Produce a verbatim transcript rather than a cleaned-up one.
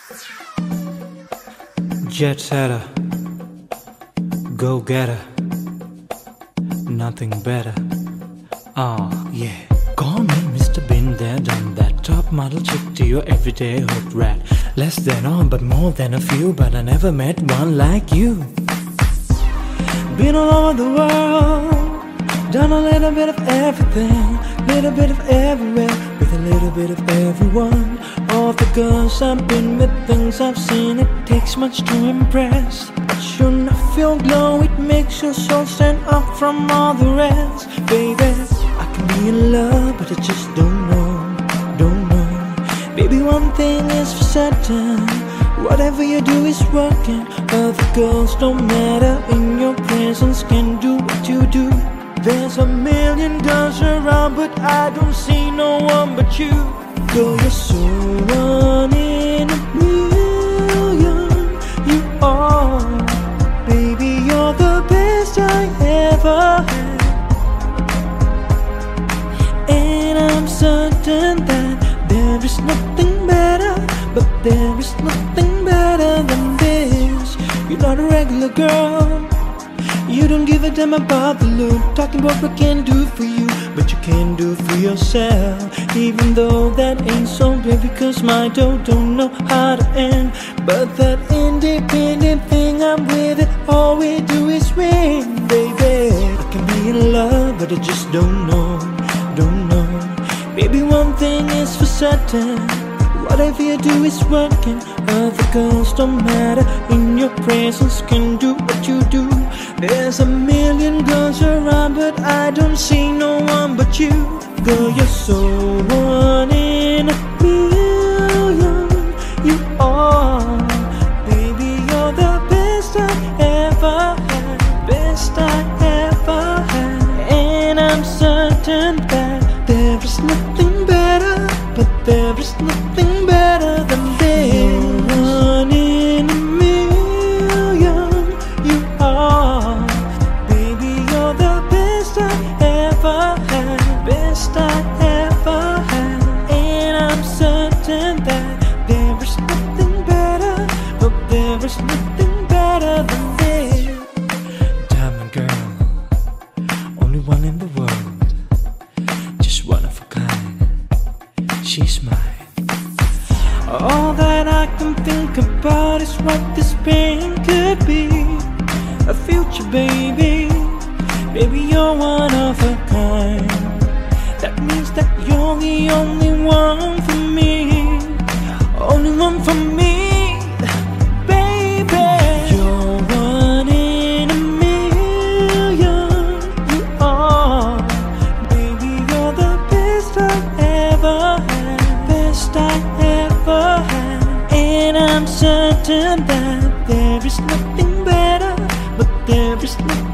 Jet setter, go getter, nothing better. Oh yeah. Call me Mister Been There, Done That. Top model chick to your everyday hood rat. Less than all, but more than a few. But I never met one like you. Been all over the world, done a little bit of everything, little bit of everywhere, with a little bit of everyone. All the girls I've been with, things I've seen, it takes much to impress. But you not feel glow, it makes your soul stand up from all the rest. Baby, I can be in love, but I just don't know, don't know. Baby, one thing is for certain, whatever you do is working. Other girls don't matter, in your presence can do what you do. There's a million girls around, but I don't see no one but you. Girl, you're so one in a million. You are, baby, you're the best I ever had. And I'm certain that there is nothing better, but there is nothing better than this. You're not a regular girl, you don't give a damn about the look. Talking about what I can do for you, but you can do for yourself. Even though that ain't so great, because my dough don't know how to end. But that independent thing, I'm with it, all we do is win. Baby, I can be in love, but I just don't know, don't know. Baby, one thing is for certain, whatever you do is working. Other girls don't matter, in your presence can do what you do. There's a million girls around, but I don't see no one but you. Girl, you're so one in a million. You are, baby, you're the best I ever had, best I ever had. And I'm certain that there is nothing better, but there is nothing better than this. You're one in a million. You are, baby, you're the best I ever had, best I ever had. And I'm certain that there is nothing better, but there is nothing better than this. Diamond girl, only one in the world, just one of a kind, she's mine. All that I can think about is what this pain could be. A future, baby, baby, you're one of a kind. That means that you're the only one for me, only one for me, baby. You're one in a million. You are, baby, you're the best I ever had, best I ever had. And I'm certain that there is nothing better, but there is nothing